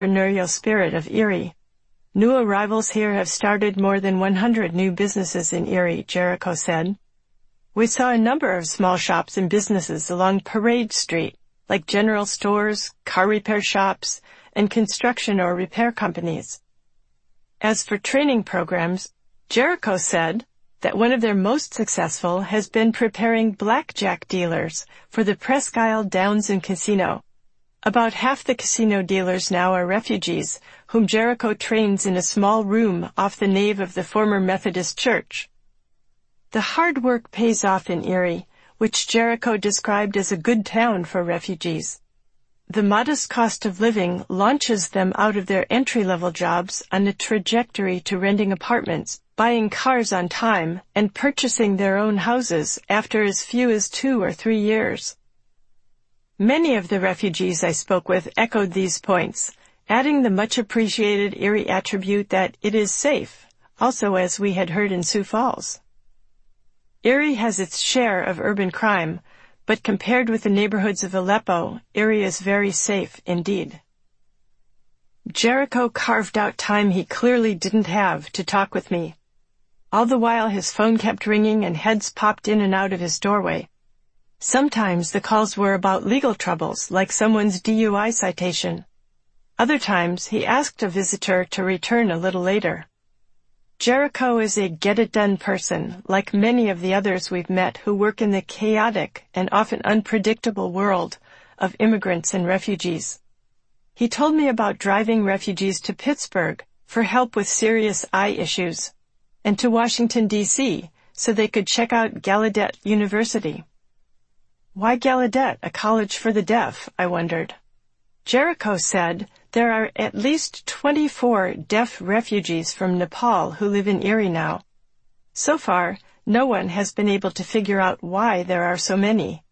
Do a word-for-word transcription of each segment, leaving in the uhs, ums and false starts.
entrepreneurial spirit of Erie. New arrivals here have started more than one hundred new businesses in Erie, Jericho said. We saw a number of small shops and businesses along Parade Street, like general stores, car repair shops, and construction or repair companies. As for training programs, Jericho said that one of their most successful has been preparing blackjack dealers for the Presque Isle Downs and Casino. About half the casino dealers now are refugees, whom Jericho trains in a small room off the nave of the former Methodist Church. The hard work pays off in Erie, which Jericho described as a good town for refugees. The modest cost of living launches them out of their entry-level jobs on a trajectory to renting apartments, buying cars on time, and purchasing their own houses after as few as two or three years. Many of the refugees I spoke with echoed these points, adding the much-appreciated Erie attribute that it is safe, also as we had heard in Sioux Falls. Erie has its share of urban crime, but compared with the neighborhoods of Aleppo, Erie is very safe indeed. Jericho carved out time he clearly didn't have to talk with me. All the while his phone kept ringing and heads popped in and out of his doorway. Sometimes the calls were about legal troubles, like someone's D U I citation. Other times he asked a visitor to return a little later. Jericho is a get-it-done person, like many of the others we've met who work in the chaotic and often unpredictable world of immigrants and refugees. He told me about driving refugees to Pittsburgh for help with serious eye issues, and to Washington, D C so they could check out Gallaudet University. Why Gallaudet, a college for the deaf, I wondered. Jericho said there are at least twenty-four deaf refugees from Nepal who live in Erie now. So far, no one has been able to figure out why there are so many.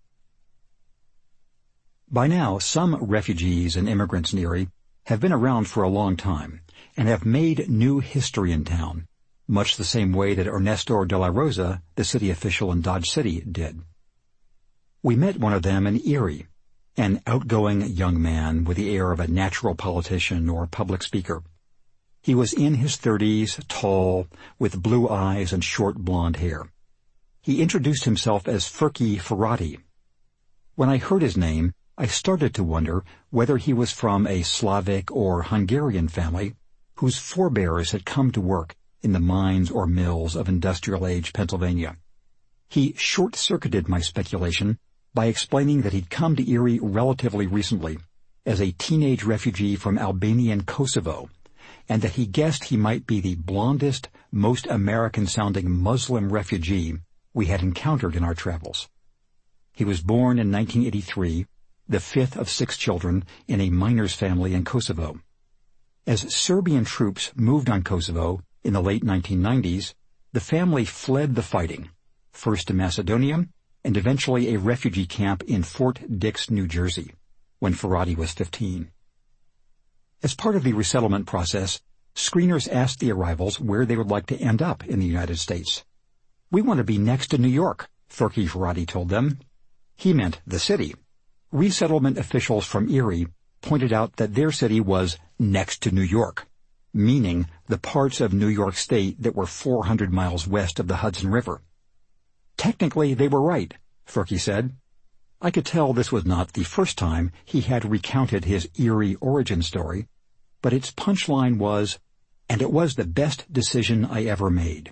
By now, some refugees and immigrants in Erie have been around for a long time and have made new history in town, much the same way that Ernesto de la Rosa, the city official in Dodge City, did. We met one of them in Erie, an outgoing young man with the air of a natural politician or public speaker. He was in his thirties, tall, with blue eyes and short blonde hair. He introduced himself as Ferki Ferrati. When I heard his name, I started to wonder whether he was from a Slavic or Hungarian family whose forebears had come to work in the mines or mills of industrial-age Pennsylvania. He short-circuited my speculation by explaining that he'd come to Erie relatively recently as a teenage refugee from Albanian Kosovo, and that he guessed he might be the blondest, most American-sounding Muslim refugee we had encountered in our travels. He was born in nineteen eighty-three, the fifth of six children in a miner's family in Kosovo. As Serbian troops moved on Kosovo in the late nineteen nineties, the family fled the fighting, first to Macedonia, and eventually a refugee camp in Fort Dix, New Jersey, when Ferrati was fifteen. As part of the resettlement process, screeners asked the arrivals where they would like to end up in the United States. "We want to be next to New York," Ferki Ferrati told them. He meant the city. Resettlement officials from Erie pointed out that their city was next to New York, meaning the parts of New York State that were four hundred miles west of the Hudson River. Technically, they were right, Ferki said. I could tell this was not the first time he had recounted his Erie origin story, but its punchline was, "And it was the best decision I ever made."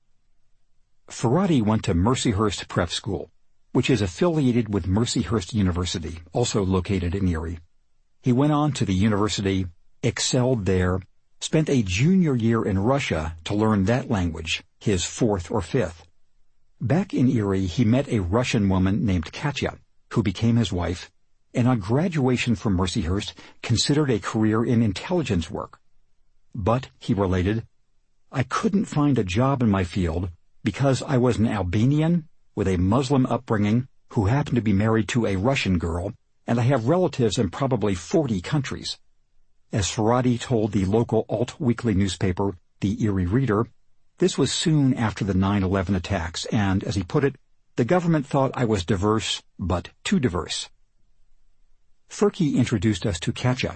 Ferrati went to Mercyhurst Prep School, which is affiliated with Mercyhurst University, also located in Erie. He went on to the university, excelled there, spent a junior year in Russia to learn that language, his fourth or fifth. Back in Erie, he met a Russian woman named Katya, who became his wife, and on graduation from Mercyhurst considered a career in intelligence work. But, he related, I couldn't find a job in my field because I was an Albanian with a Muslim upbringing who happened to be married to a Russian girl, and I have relatives in probably forty countries. As Ferrati told the local alt-weekly newspaper, the Erie Reader, this was soon after the nine eleven attacks, and, as he put it, the government thought I was diverse, but too diverse. Ferki introduced us to Katya.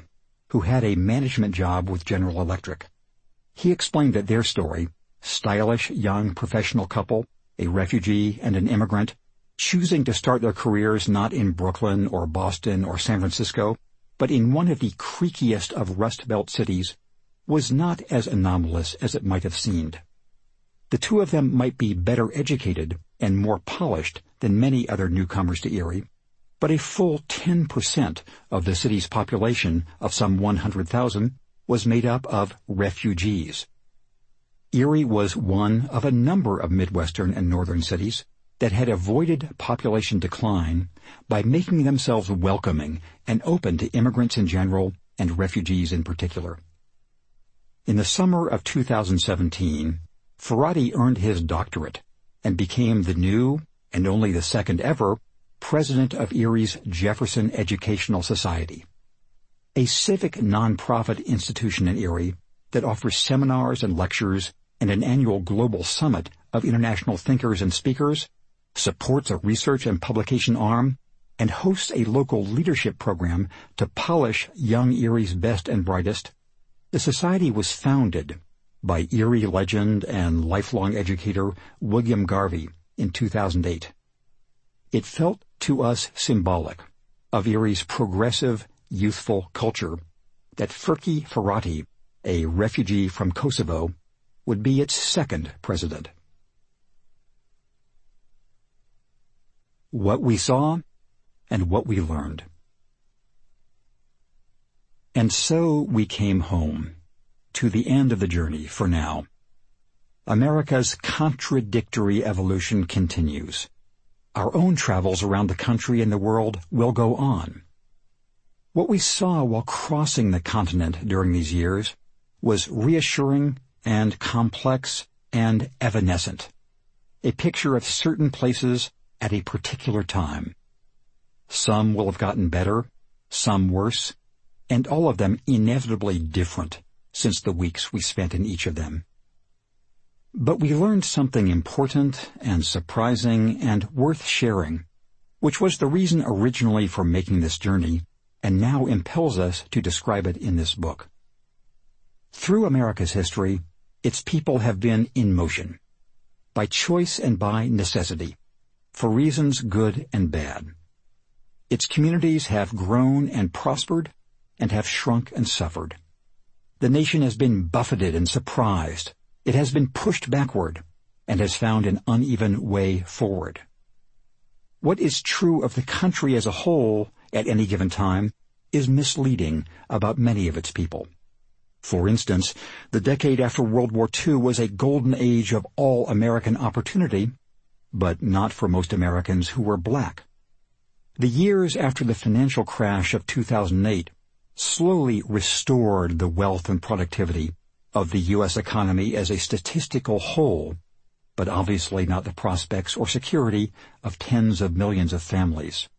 who had a management job with General Electric. He explained that their story, stylish young professional couple, a refugee and an immigrant, choosing to start their careers not in Brooklyn or Boston or San Francisco, but in one of the creakiest of Rust Belt cities, was not as anomalous as it might have seemed. The two of them might be better educated and more polished than many other newcomers to Erie, but a full ten percent of the city's population of some one hundred thousand was made up of refugees. Erie was one of a number of Midwestern and Northern cities that had avoided population decline by making themselves welcoming and open to immigrants in general and refugees in particular. In the summer of two thousand seventeen, Ferrati earned his doctorate and became the new, and only the second ever, president of Erie's Jefferson Educational Society, a civic nonprofit institution in Erie that offers seminars and lectures and an annual global summit of international thinkers and speakers, supports a research and publication arm, and hosts a local leadership program to polish young Erie's best and brightest. The society was founded by Erie legend and lifelong educator William Garvey in two thousand eight. It felt to us symbolic of Erie's progressive, youthful culture that Ferki Ferrati, a refugee from Kosovo, would be its second president. What we saw and what we learned. And so we came home, to the end of the journey for now. America's contradictory evolution continues. Our own travels around the country and the world will go on. What we saw while crossing the continent during these years was reassuring and complex and evanescent, a picture of certain places at a particular time. Some will have gotten better, some worse, and all of them inevitably different since the weeks we spent in each of them. But we learned something important and surprising and worth sharing, which was the reason originally for making this journey and now impels us to describe it in this book. Through America's history, its people have been in motion, by choice and by necessity, for reasons good and bad. Its communities have grown and prospered and have shrunk and suffered. The nation has been buffeted and surprised. It has been pushed backward and has found an uneven way forward. What is true of the country as a whole at any given time is misleading about many of its people. For instance, the decade after World War Two was a golden age of all-American opportunity, but not for most Americans who were black. The years after the financial crash of two thousand eight slowly restored the wealth and productivity of the U S economy as a statistical whole, but obviously not the prospects or security of tens of millions of families.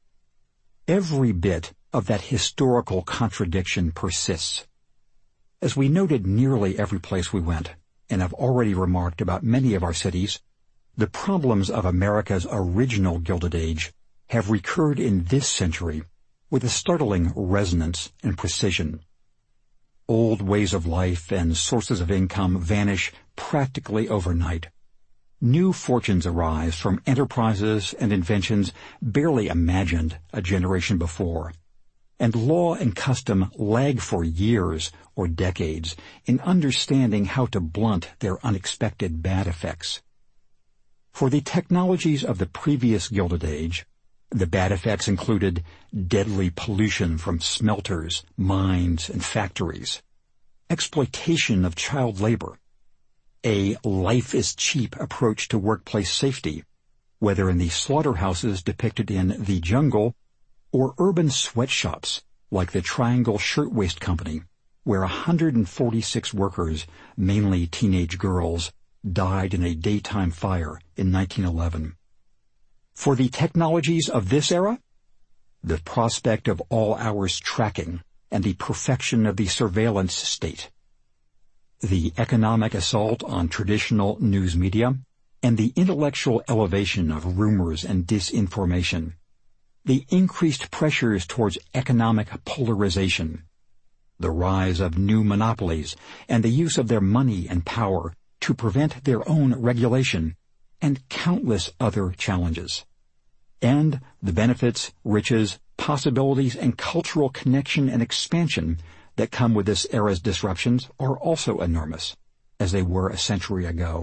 Every bit of that historical contradiction persists. As we noted nearly every place we went, and have already remarked about many of our cities, the problems of America's original Gilded Age have recurred in this century with a startling resonance and precision. Old ways of life and sources of income vanish practically overnight. New fortunes arise from enterprises and inventions barely imagined a generation before, and law and custom lag for years or decades in understanding how to blunt their unexpected bad effects. For the technologies of the previous Gilded Age, the bad effects included deadly pollution from smelters, mines, and factories, exploitation of child labor, a life-is-cheap approach to workplace safety, whether in the slaughterhouses depicted in The Jungle or urban sweatshops like the Triangle Shirtwaist Company, where one hundred forty-six workers, mainly teenage girls, died in a daytime fire in nineteen eleven. For the technologies of this era, the prospect of all-hours tracking and the perfection of the surveillance state, the economic assault on traditional news media, and the intellectual elevation of rumors and disinformation, the increased pressures towards economic polarization, the rise of new monopolies, and the use of their money and power to prevent their own regulation, and countless other challenges. And the benefits, riches, possibilities, and cultural connection and expansion that come with this era's disruptions are also enormous, as they were a century ago.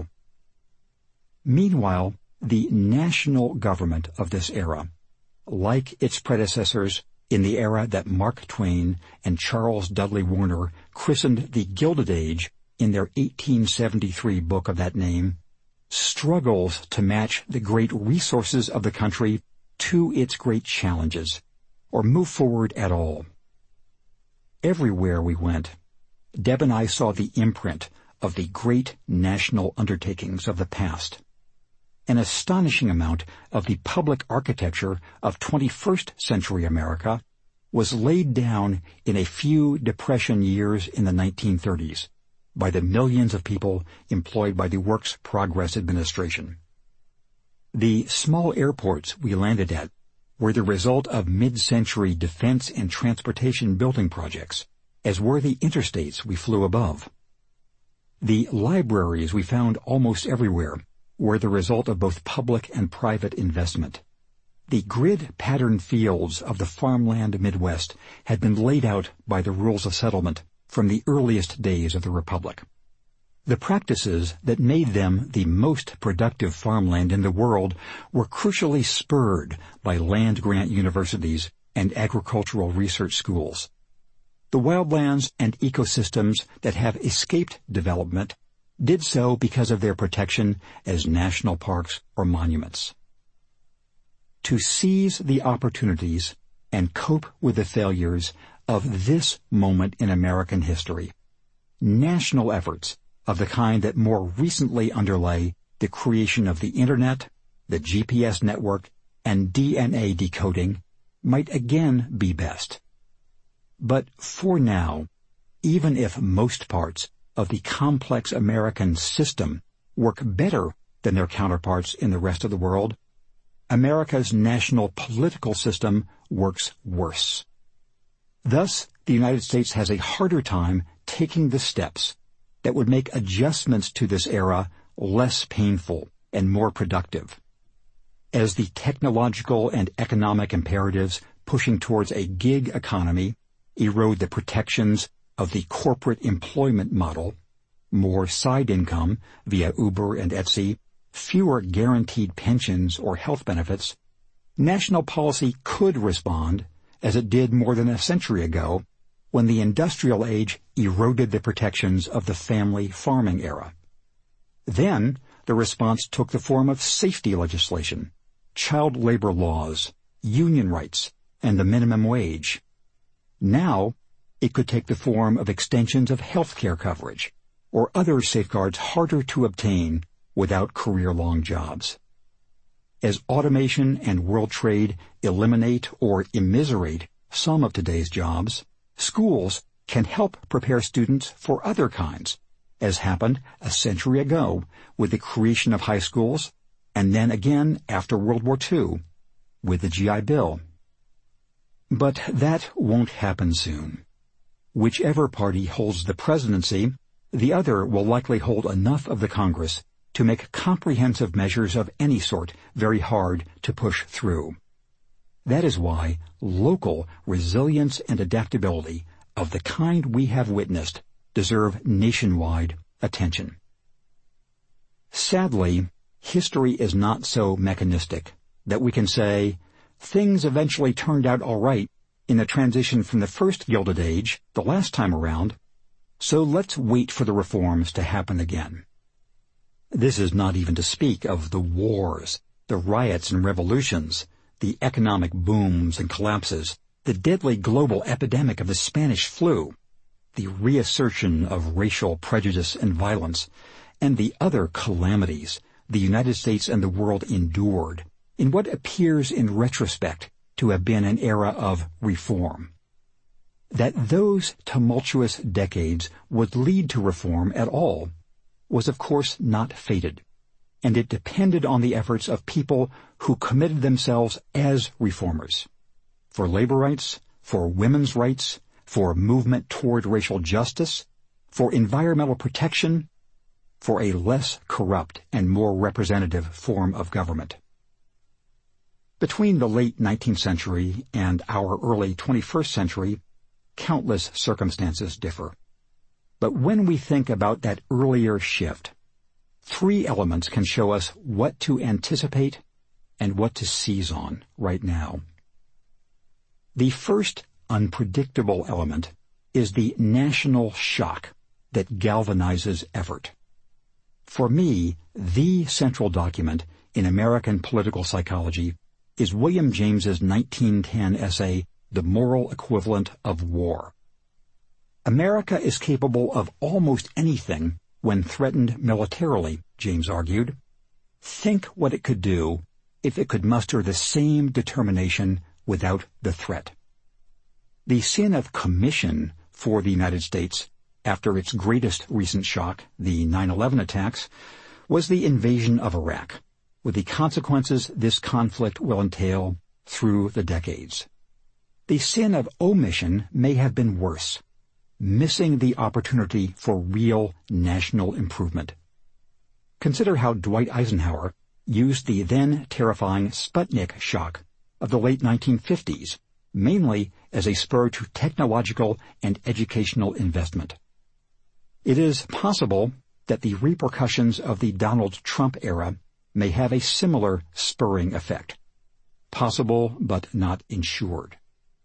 Meanwhile, the national government of this era, like its predecessors in the era that Mark Twain and Charles Dudley Warner christened the Gilded Age in their eighteen seventy-three book of that name, struggles to match the great resources of the country to its great challenges, or move forward at all. Everywhere we went, Deb and I saw the imprint of the great national undertakings of the past. An astonishing amount of the public architecture of twenty-first century America was laid down in a few Depression years in the nineteen thirties by the millions of people employed by the Works Progress Administration. The small airports we landed at were the result of mid-century defense and transportation building projects, as were the interstates we flew above. The libraries we found almost everywhere were the result of both public and private investment. The grid-patterned fields of the farmland Midwest had been laid out by the rules of settlement from the earliest days of the Republic. The practices that made them the most productive farmland in the world were crucially spurred by land-grant universities and agricultural research schools. The wildlands and ecosystems that have escaped development did so because of their protection as national parks or monuments. To seize the opportunities and cope with the failures of this moment in American history, national efforts of the kind that more recently underlay the creation of the Internet, the G P S network, and D N A decoding might again be best. But for now, even if most parts of the complex American system work better than their counterparts in the rest of the world, America's national political system works worse. Thus, the United States has a harder time taking the steps that would make adjustments to this era less painful and more productive. As the technological and economic imperatives pushing towards a gig economy erode the protections of the corporate employment model, more side income via Uber and Etsy, fewer guaranteed pensions or health benefits, national policy could respond as it did more than a century ago when the industrial age eroded the protections of the family farming era. Then the response took the form of safety legislation, child labor laws, union rights, and the minimum wage. Now it could take the form of extensions of health care coverage or other safeguards harder to obtain without career-long jobs. As automation and world trade eliminate or immiserate some of today's jobs, schools can help prepare students for other kinds, as happened a century ago with the creation of high schools, and then again after World War Two with the G I Bill. But that won't happen soon. Whichever party holds the presidency, the other will likely hold enough of the Congress to make comprehensive measures of any sort very hard to push through. That is why local resilience and adaptability of the kind we have witnessed deserve nationwide attention. Sadly, history is not so mechanistic that we can say, things eventually turned out all right in the transition from the first Gilded Age, the last time around, so let's wait for the reforms to happen again. This is not even to speak of the wars, the riots and revolutions, the economic booms and collapses, the deadly global epidemic of the Spanish flu, the reassertion of racial prejudice and violence, and the other calamities the United States and the world endured in what appears in retrospect to have been an era of reform. That those tumultuous decades would lead to reform at all was of course not fated, and it depended on the efforts of people who committed themselves as reformers, for labor rights, for women's rights, for movement toward racial justice, for environmental protection, for a less corrupt and more representative form of government. Between the late nineteenth century and our early twenty-first century, countless circumstances differ. But when we think about that earlier shift, three elements can show us what to anticipate and what to seize on right now. The first unpredictable element is the national shock that galvanizes effort. For me, the central document in American political psychology is William James's nineteen ten essay, The Moral Equivalent of War. America is capable of almost anything when threatened militarily, James argued. Think what it could do if it could muster the same determination without the threat. The sin of commission for the United States after its greatest recent shock, the nine eleven attacks, was the invasion of Iraq, with the consequences this conflict will entail through the decades. The sin of omission may have been worse, missing the opportunity for real national improvement. Consider how Dwight Eisenhower used the then terrifying Sputnik shock of the late nineteen fifties, mainly as a spur to technological and educational investment. It is possible that the repercussions of the Donald Trump era may have a similar spurring effect. Possible, but not ensured.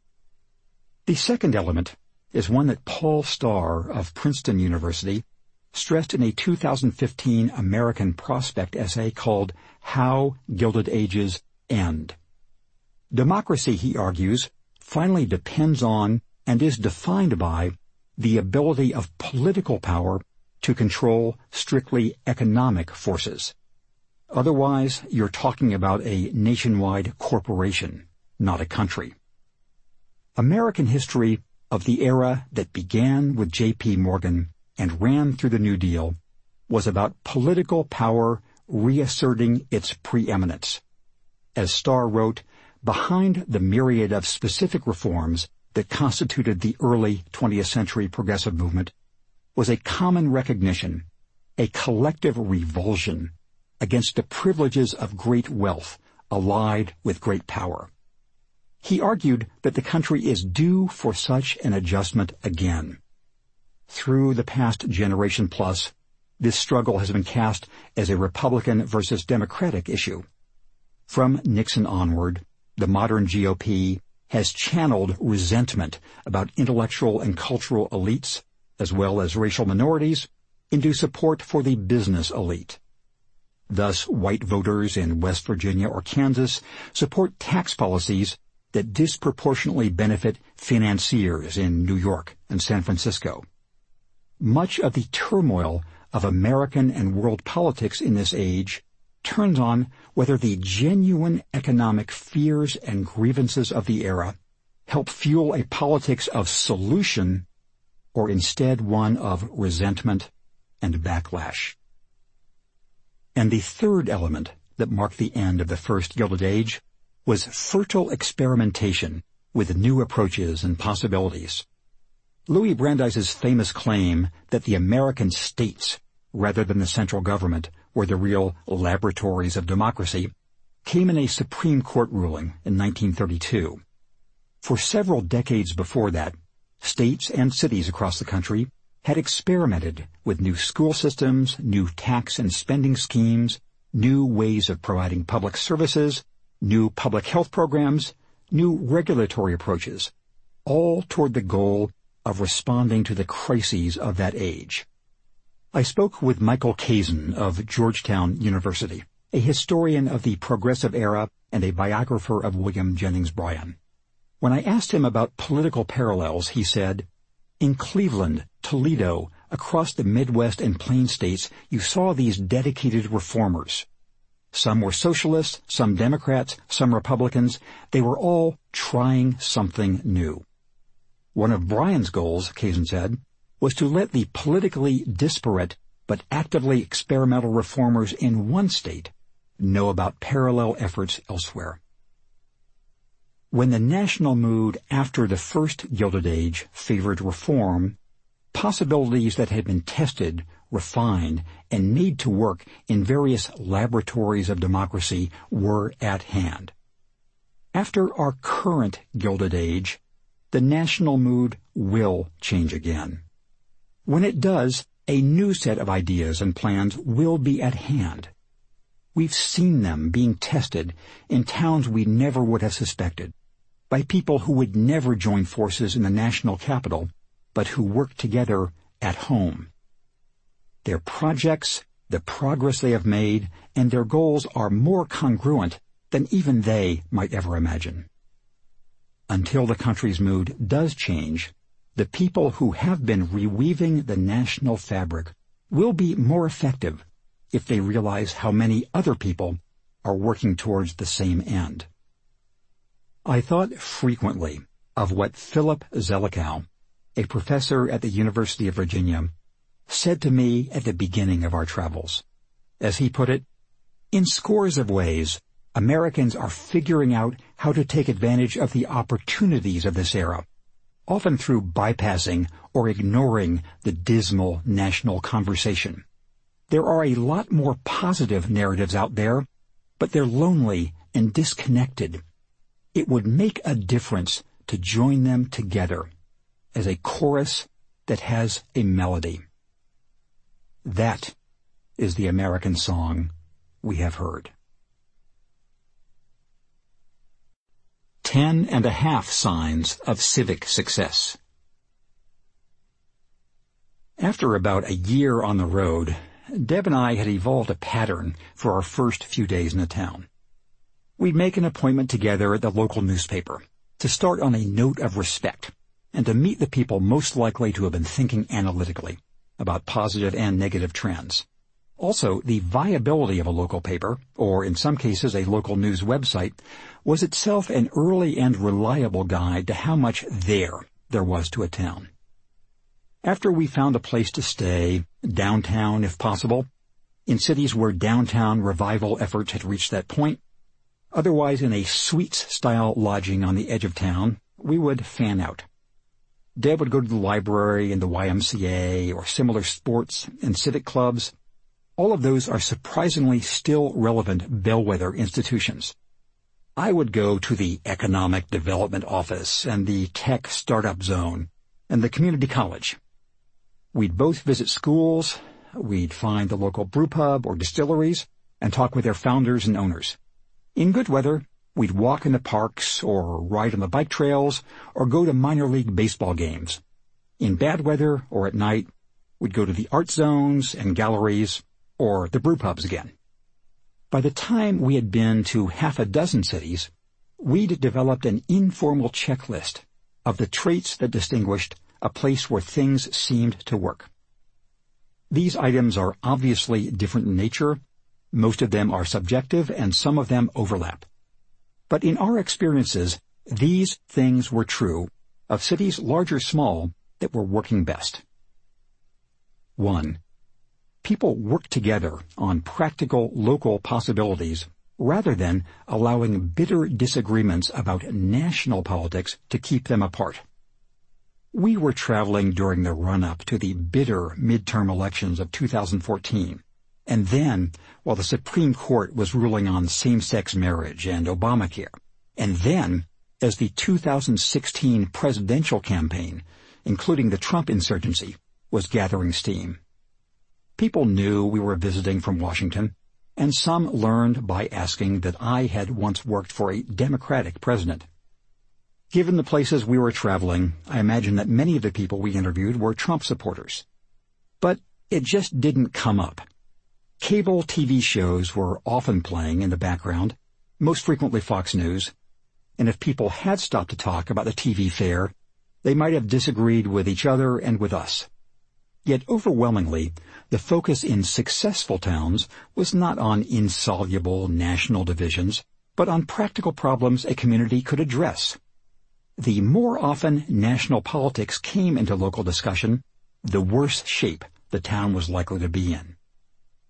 The second element is one that Paul Starr of Princeton University stressed in a two thousand fifteen American Prospect essay called How Gilded Ages End. Democracy, he argues, finally depends on and is defined by the ability of political power to control strictly economic forces. Otherwise, you're talking about a nationwide corporation, not a country. American history of the era that began with J P Morgan and ran through the New Deal was about political power reasserting its preeminence. As Starr wrote, behind the myriad of specific reforms that constituted the early twentieth century progressive movement was a common recognition, a collective revulsion against the privileges of great wealth allied with great power. He argued that the country is due for such an adjustment again. Through the past generation plus, this struggle has been cast as a Republican versus Democratic issue. From Nixon onward, the modern G O P has channeled resentment about intellectual and cultural elites, as well as racial minorities, into support for the business elite. Thus, white voters in West Virginia or Kansas support tax policies that disproportionately benefit financiers in New York and San Francisco. Much of the turmoil of American and world politics in this age turns on whether the genuine economic fears and grievances of the era help fuel a politics of solution or instead one of resentment and backlash. And the third element that marked the end of the first Gilded Age was fertile experimentation with new approaches and possibilities. Louis Brandeis's famous claim that the American states, rather than the central government, were the real laboratories of democracy, came in a Supreme Court ruling in nineteen thirty-two. For several decades before that, states and cities across the country had experimented with new school systems, new tax and spending schemes, new ways of providing public services, new public health programs, new regulatory approaches, all toward the goal of responding to the crises of that age. I spoke with Michael Kazin of Georgetown University, a historian of the Progressive Era and a biographer of William Jennings Bryan. When I asked him about political parallels, he said, "In Cleveland, Toledo, across the Midwest and Plain States, you saw these dedicated reformers. Some were socialists, some Democrats, some Republicans. They were all trying something new." One of Bryan's goals, Kazin said, was to let the politically disparate but actively experimental reformers in one state know about parallel efforts elsewhere. When the national mood after the first Gilded Age favored reform, possibilities that had been tested, refined, and made to work in various laboratories of democracy were at hand. After our current Gilded Age, the national mood will change again. When it does, a new set of ideas and plans will be at hand. We've seen them being tested in towns we never would have suspected, by people who would never join forces in the national capital, but who work together at home. Their projects, the progress they have made, and their goals are more congruent than even they might ever imagine. Until the country's mood does change, the people who have been reweaving the national fabric will be more effective if they realize how many other people are working towards the same end. I thought frequently of what Philip Zelikow, a professor at the University of Virginia, said to me at the beginning of our travels. As he put it, in scores of ways, Americans are figuring out how to take advantage of the opportunities of this era, often through bypassing or ignoring the dismal national conversation. There are a lot more positive narratives out there, but they're lonely and disconnected. It would make a difference to join them together as a chorus that has a melody. That is the American song we have heard. Ten and a half signs of civic success. After about a year on the road, Deb and I had evolved a pattern for our first few days in the town. We'd make an appointment together at the local newspaper to start on a note of respect and to meet the people most likely to have been thinking analytically about positive and negative trends. Also, the viability of a local paper, or in some cases a local news website, was itself an early and reliable guide to how much there there was to a town. After we found a place to stay, downtown if possible, in cities where downtown revival efforts had reached that point, otherwise in a suites-style lodging on the edge of town, we would fan out. Deb would go to the library and the Y M C A or similar sports and civic clubs. All of those are surprisingly still relevant bellwether institutions. I would go to the Economic Development Office and the Tech Startup Zone and the Community College. We'd both visit schools, we'd find the local brew pub or distilleries and talk with their founders and owners. In good weather, we'd walk in the parks or ride on the bike trails or go to minor league baseball games. In bad weather or at night, we'd go to the art zones and galleries or the brew pubs again. By the time we had been to half a dozen cities, we'd developed an informal checklist of the traits that distinguished a place where things seemed to work. These items are obviously different in nature. Most of them are subjective and some of them overlap. But in our experiences, these things were true of cities large or small that were working best. One, people work together on practical local possibilities rather than allowing bitter disagreements about national politics to keep them apart. We were traveling during the run-up to the bitter midterm elections of two thousand fourteen, and then while the Supreme Court was ruling on same-sex marriage and Obamacare, and then as the two thousand sixteen presidential campaign, including the Trump insurgency, was gathering steam. People knew we were visiting from Washington, and some learned by asking that I had once worked for a Democratic president. Given the places we were traveling, I imagine that many of the people we interviewed were Trump supporters. But it just didn't come up. Cable T V shows were often playing in the background, most frequently Fox News, and if people had stopped to talk about the T V fare, they might have disagreed with each other and with us. Yet overwhelmingly, the focus in successful towns was not on insoluble national divisions, but on practical problems a community could address. The more often national politics came into local discussion, the worse shape the town was likely to be in.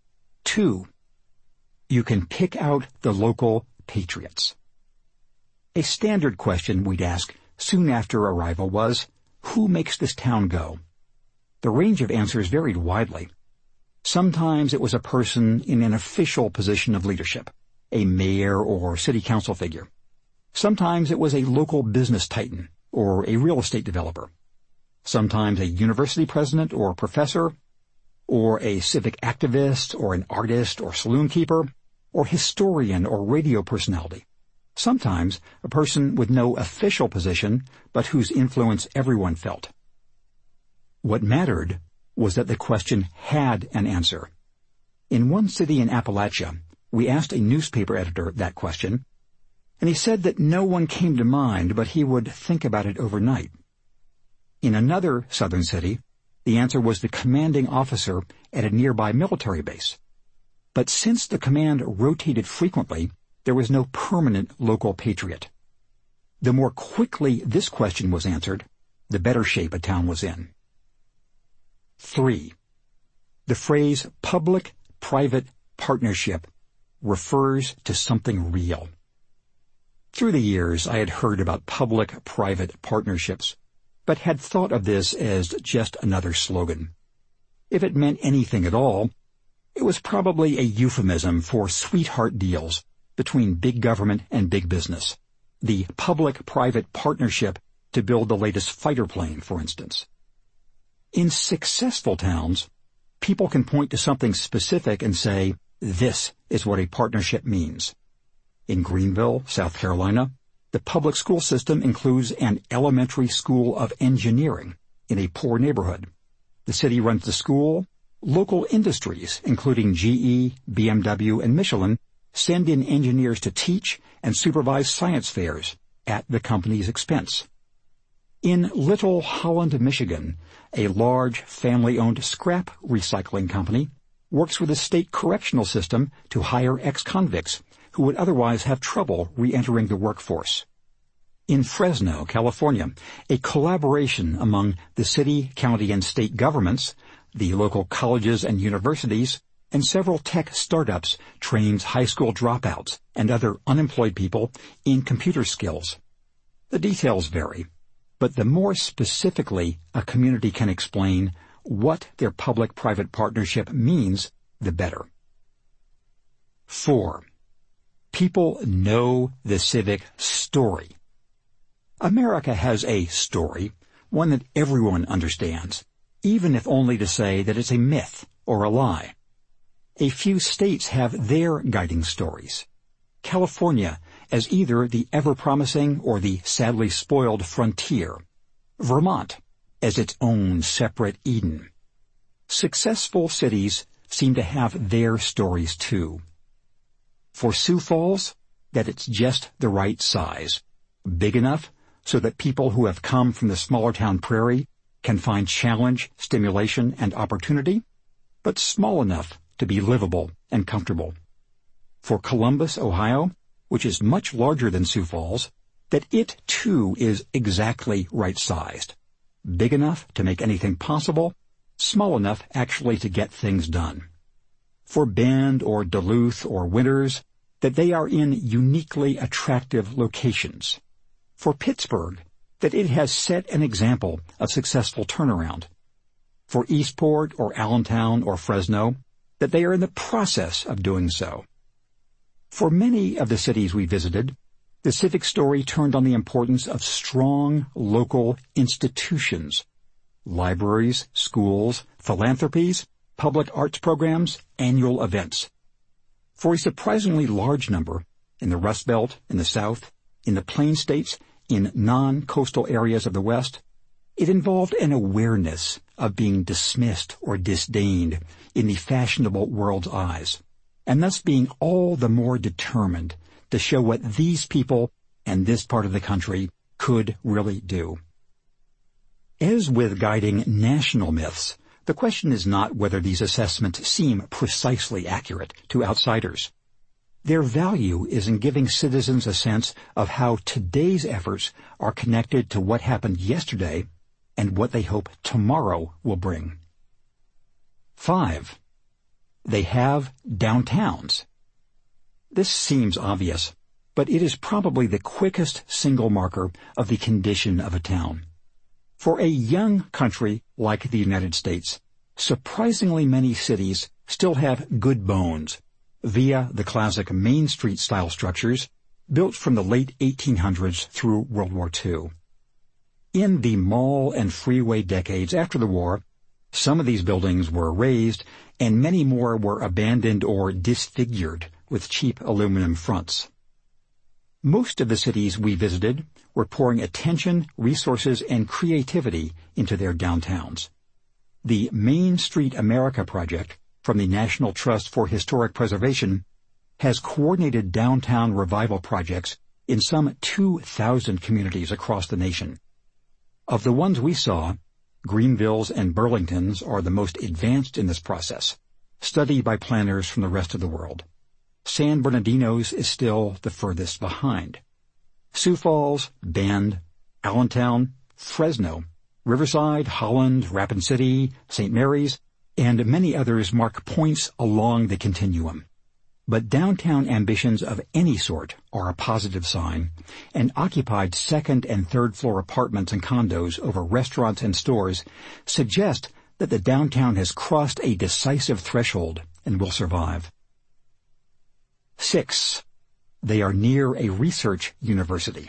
Two, you can pick out the local patriots. A standard question we'd ask soon after arrival was, who makes this town go? The range of answers varied widely. Sometimes it was a person in an official position of leadership, a mayor or city council figure. Sometimes it was a local business titan or a real estate developer. Sometimes a university president or professor, or a civic activist or an artist or saloon keeper, or historian or radio personality. Sometimes a person with no official position, but whose influence everyone felt. What mattered was that the question had an answer. In one city in Appalachia, we asked a newspaper editor that question, and he said that no one came to mind, but he would think about it overnight. In another southern city, the answer was the commanding officer at a nearby military base. But since the command rotated frequently, there was no permanent local patriot. The more quickly this question was answered, the better shape a town was in. Three, the phrase public-private partnership refers to something real. Through the years, I had heard about public-private partnerships, but had thought of this as just another slogan. If it meant anything at all, it was probably a euphemism for sweetheart deals between big government and big business. The public-private partnership to build the latest fighter plane, for instance. In successful towns, people can point to something specific and say, this is what a partnership means. In Greenville, South Carolina, the public school system includes an elementary school of engineering in a poor neighborhood. The city runs the school. Local industries, including G E, B M W, and Michelin, send in engineers to teach and supervise science fairs at the company's expense. In Little Holland, Michigan, a large family-owned scrap recycling company works with the state correctional system to hire ex-convicts who would otherwise have trouble re-entering the workforce. In Fresno, California, a collaboration among the city, county, and state governments, the local colleges and universities, and several tech startups trains high school dropouts and other unemployed people in computer skills. The details vary, but the more specifically a community can explain what their public-private partnership means, the better. Four, people know the civic story. America has a story, one that everyone understands, even if only to say that it's a myth or a lie. A few states have their guiding stories. California as either the ever-promising or the sadly spoiled frontier. Vermont as its own separate Eden. Successful cities seem to have their stories too. For Sioux Falls, that it's just the right size, big enough so that people who have come from the smaller town prairie can find challenge, stimulation, and opportunity, but small enough to be livable and comfortable. For Columbus, Ohio, which is much larger than Sioux Falls, that it too is exactly right-sized, big enough to make anything possible, small enough actually to get things done. For Bend or Duluth or Winters, that they are in uniquely attractive locations. For Pittsburgh, that it has set an example of successful turnaround. For Eastport or Allentown or Fresno, that they are in the process of doing so. For many of the cities we visited, the civic story turned on the importance of strong local institutions, libraries, schools, philanthropies, public arts programs, annual events. For a surprisingly large number, in the Rust Belt, in the South, in the Plain States, in non-coastal areas of the West, it involved an awareness of being dismissed or disdained in the fashionable world's eyes, and thus being all the more determined to show what these people and this part of the country could really do. As with guiding national myths, the question is not whether these assessments seem precisely accurate to outsiders. Their value is in giving citizens a sense of how today's efforts are connected to what happened yesterday and what they hope tomorrow will bring. Five, they have downtowns. This seems obvious, but it is probably the quickest single marker of the condition of a town. For a young country like the United States, surprisingly many cities still have good bones via the classic Main Street-style structures built from the late eighteen hundreds through World War Two. In the mall and freeway decades after the war, some of these buildings were razed and many more were abandoned or disfigured with cheap aluminum fronts. Most of the cities we visited were pouring attention, resources, and creativity into their downtowns. The Main Street America project from the National Trust for Historic Preservation has coordinated downtown revival projects in some two thousand communities across the nation. Of the ones we saw, Greenvilles and Burlingtons are the most advanced in this process, studied by planners from the rest of the world. San Bernardino's is still the furthest behind. Sioux Falls, Bend, Allentown, Fresno, Riverside, Holland, Rapid City, Saint Mary's, and many others mark points along the continuum. But downtown ambitions of any sort are a positive sign, and occupied second and third floor apartments and condos over restaurants and stores suggest that the downtown has crossed a decisive threshold and will survive. Six, they are near a research university.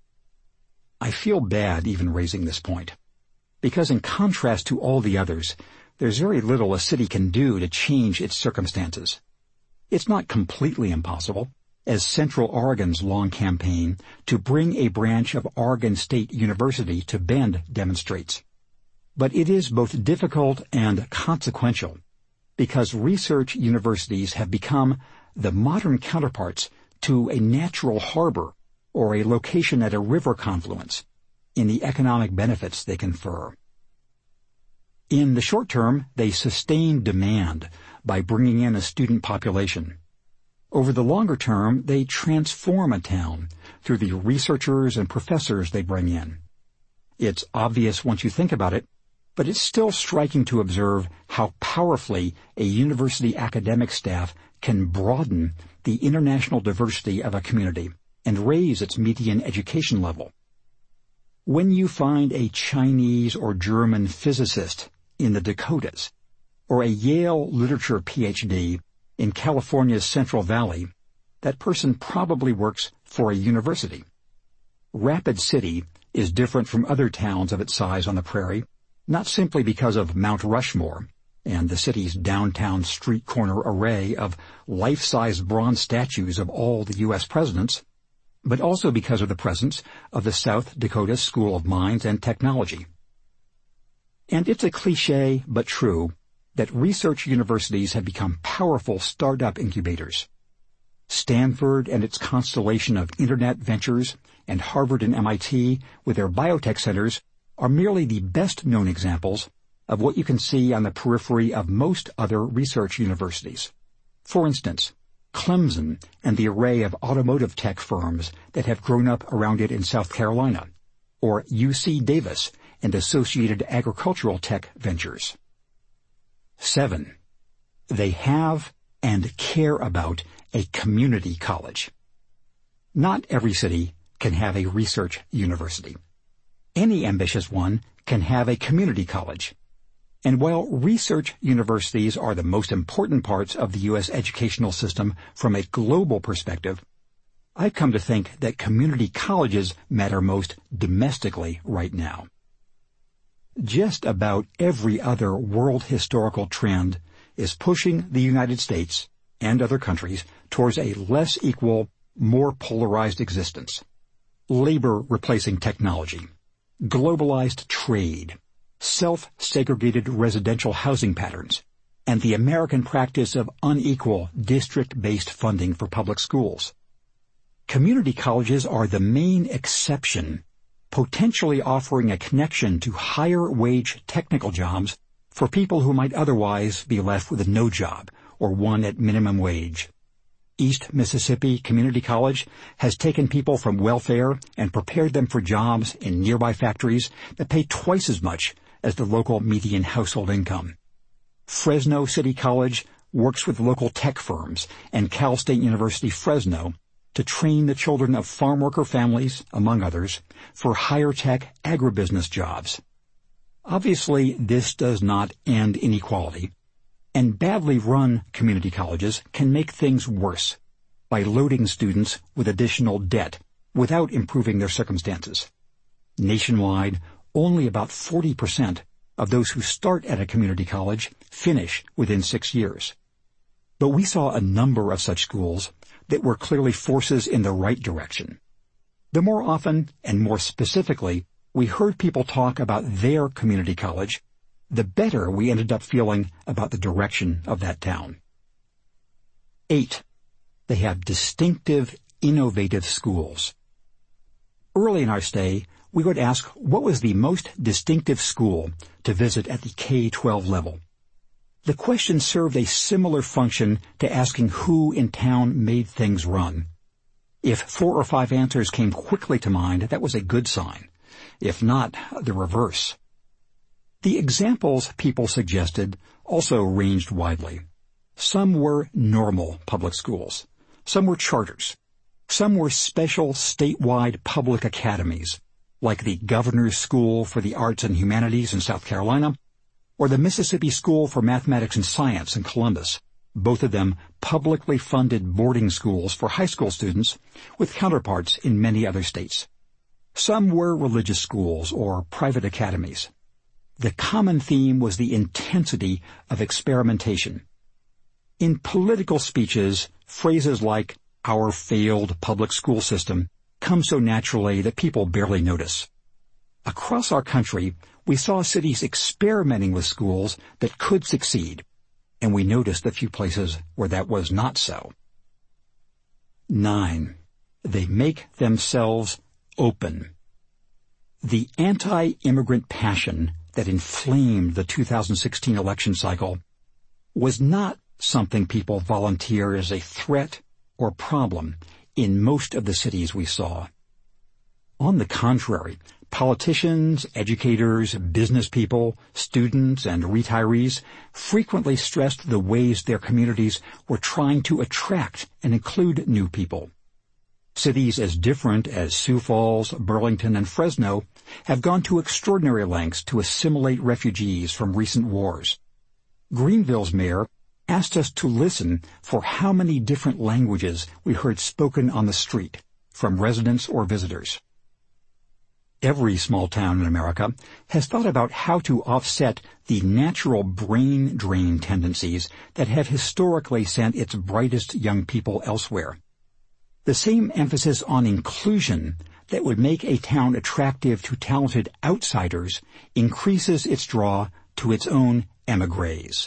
I feel bad even raising this point, because in contrast to all the others, there's very little a city can do to change its circumstances. It's not completely impossible, as Central Oregon's long campaign to bring a branch of Oregon State University to Bend demonstrates. But it is both difficult and consequential, because research universities have become the modern counterparts to a natural harbor or a location at a river confluence in the economic benefits they confer. In the short term, they sustain demand by bringing in a student population. Over the longer term, they transform a town through the researchers and professors they bring in. It's obvious once you think about it, but it's still striking to observe how powerfully a university academic staff can broaden the international diversity of a community and raise its median education level. When you find a Chinese or German physicist in the Dakotas, or a Yale literature P H D in California's Central Valley, that person probably works for a university. Rapid City is different from other towns of its size on the prairie, not simply because of Mount Rushmore and the city's downtown street corner array of life-size bronze statues of all the U S presidents, but also because of the presence of the South Dakota School of Mines and Technology. And it's a cliché, but true, that research universities have become powerful startup incubators. Stanford and its constellation of internet ventures, and Harvard and M I T with their biotech centers, are merely the best-known examples of what you can see on the periphery of most other research universities. For instance, Clemson and the array of automotive tech firms that have grown up around it in South Carolina, or U C Davis and associated agricultural tech ventures. Seven, they have and care about a community college. Not every city can have a research university. Any ambitious one can have a community college. And while research universities are the most important parts of the U S educational system from a global perspective, I've come to think that community colleges matter most domestically right now. Just about every other world historical trend is pushing the United States and other countries towards a less equal, more polarized existence. Labor replacing technology, globalized trade, self-segregated residential housing patterns, and the American practice of unequal district-based funding for public schools. Community colleges are the main exception, potentially offering a connection to higher-wage technical jobs for people who might otherwise be left with a no job or one at minimum wage. East Mississippi Community College has taken people from welfare and prepared them for jobs in nearby factories that pay twice as much as the local median household income. Fresno City College works with local tech firms, and Cal State University Fresno to train the children of farm worker families, among others, for higher-tech agribusiness jobs. Obviously, this does not end inequality, and badly run community colleges can make things worse by loading students with additional debt without improving their circumstances. Nationwide, only about forty percent of those who start at a community college finish within six years. But we saw a number of such schools that were clearly forces in the right direction. The more often and more specifically we heard people talk about their community college, the better we ended up feeling about the direction of that town. Eight, they have distinctive, innovative schools. Early in our stay, we would ask what was the most distinctive school to visit at the K twelve level. The question served a similar function to asking who in town made things run. If four or five answers came quickly to mind, that was a good sign. If not, the reverse. The examples people suggested also ranged widely. Some were normal public schools. Some were charters. Some were special statewide public academies, like the Governor's School for the Arts and Humanities in South Carolina, or the Mississippi School for Mathematics and Science in Columbus, both of them publicly funded boarding schools for high school students with counterparts in many other states. Some were religious schools or private academies. The common theme was the intensity of experimentation. In political speeches, phrases like "our failed public school system" come so naturally that people barely notice. Across our country, we saw cities experimenting with schools that could succeed, and we noticed a few places where that was not so. Nine, they make themselves open. The anti-immigrant passion that inflamed the two thousand sixteen election cycle was not something people volunteer as a threat or problem in most of the cities we saw. On the contrary, politicians, educators, business people, students, and retirees frequently stressed the ways their communities were trying to attract and include new people. Cities as different as Sioux Falls, Burlington, and Fresno have gone to extraordinary lengths to assimilate refugees from recent wars. Greenville's mayor asked us to listen for how many different languages we heard spoken on the street, from residents or visitors. Every small town in America has thought about how to offset the natural brain drain tendencies that have historically sent its brightest young people elsewhere. The same emphasis on inclusion that would make a town attractive to talented outsiders increases its draw to its own émigrés.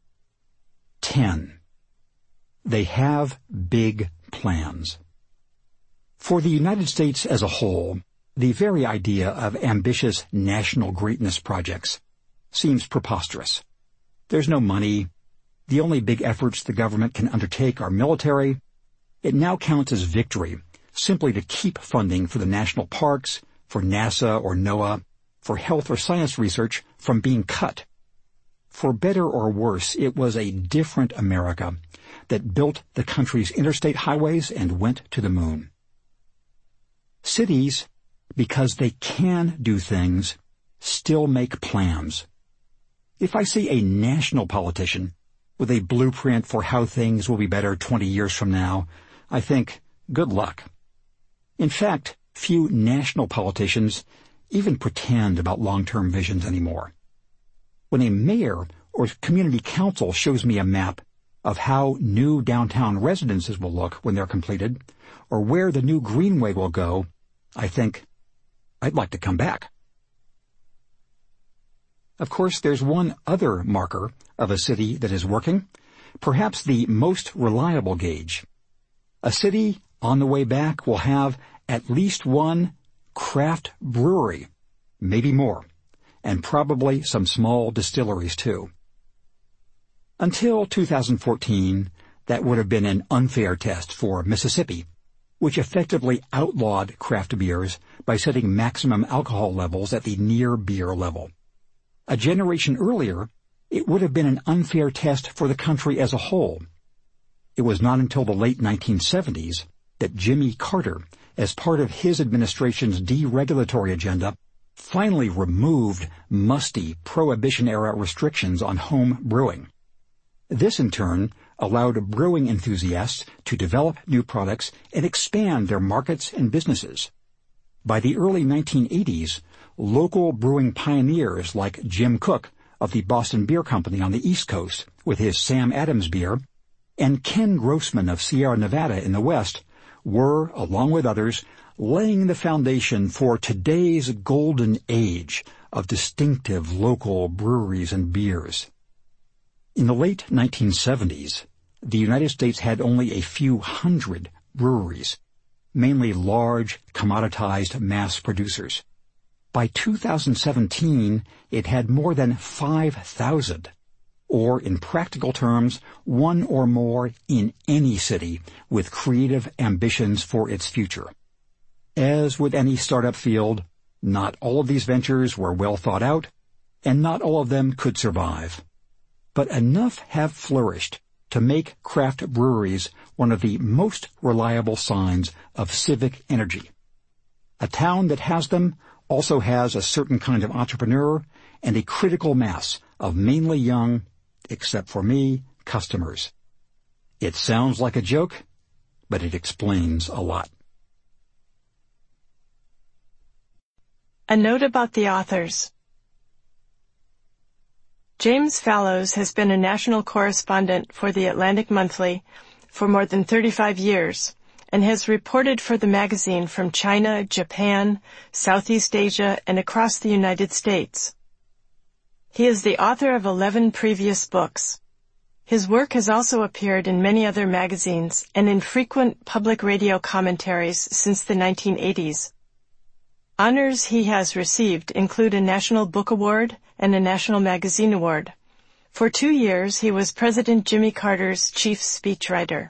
Ten, they have big plans. For the United States as a whole, the very idea of ambitious national greatness projects seems preposterous. There's no money. The only big efforts the government can undertake are military. It now counts as victory simply to keep funding for the national parks, for NASA or NOAA, for health or science research from being cut. For better or worse, it was a different America that built the country's interstate highways and went to the moon. Cities, because they can do things, still make plans. If I see a national politician with a blueprint for how things will be better twenty years from now, I think, good luck. In fact, few national politicians even pretend about long-term visions anymore. When a mayor or community council shows me a map of how new downtown residences will look when they're completed, or where the new greenway will go, I think, I'd like to come back. Of course, there's one other marker of a city that is working, perhaps the most reliable gauge. A city on the way back will have at least one craft brewery, maybe more, and probably some small distilleries too. Until two thousand fourteen, that would have been an unfair test for Mississippi, which effectively outlawed craft beers by setting maximum alcohol levels at the near beer level. A generation earlier, it would have been an unfair test for the country as a whole. It was not until the late nineteen seventies that Jimmy Carter, as part of his administration's deregulatory agenda, finally removed musty Prohibition-era restrictions on home brewing. This, in turn, allowed brewing enthusiasts to develop new products and expand their markets and businesses. By the early nineteen eighties, local brewing pioneers like Jim Koch of the Boston Beer Company on the East Coast with his Sam Adams beer, and Ken Grossman of Sierra Nevada in the West were, along with others, laying the foundation for today's golden age of distinctive local breweries and beers. In the late nineteen seventies, the United States had only a few hundred breweries, mainly large, commoditized mass producers. By two thousand seventeen, it had more than five thousand, or in practical terms, one or more in any city with creative ambitions for its future. As with any startup field, not all of these ventures were well thought out, and not all of them could survive. But enough have flourished to make craft breweries one of the most reliable signs of civic energy. A town that has them also has a certain kind of entrepreneur and a critical mass of mainly young, except for me, customers. It sounds like a joke, but it explains a lot. A note about the authors. James Fallows has been a national correspondent for the Atlantic Monthly for more than thirty-five years and has reported for the magazine from China, Japan, Southeast Asia, and across the United States. He is the author of eleven previous books. His work has also appeared in many other magazines and in frequent public radio commentaries since the nineteen eighties. Honors he has received include a National Book Award and a National Magazine Award. For two years, he was President Jimmy Carter's chief speechwriter.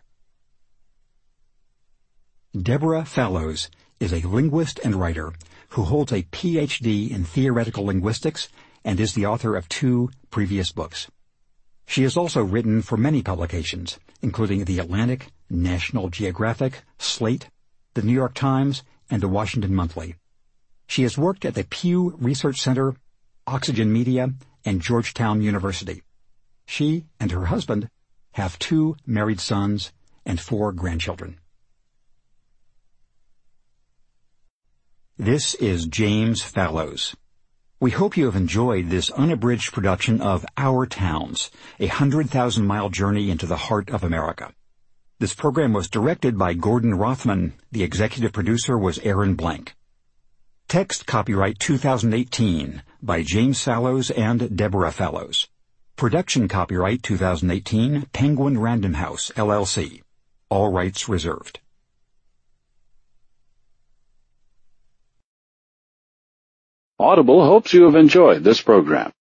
Deborah Fallows is a linguist and writer who holds a P H D in theoretical linguistics and is the author of two previous books. She has also written for many publications, including The Atlantic, National Geographic, Slate, The New York Times, and The Washington Monthly. She has worked at the Pew Research Center, Oxygen Media, and Georgetown University. She and her husband have two married sons and four grandchildren. This is James Fallows. We hope you have enjoyed this unabridged production of Our Towns, a hundred thousand mile journey into the heart of America. This program was directed by Gordon Rothman. The executive producer was Aaron Blank. Text copyright two thousand eighteen by James Fallows and Deborah Fallows. Production copyright two thousand eighteen, Penguin Random House, L L C. All rights reserved. Audible hopes you have enjoyed this program.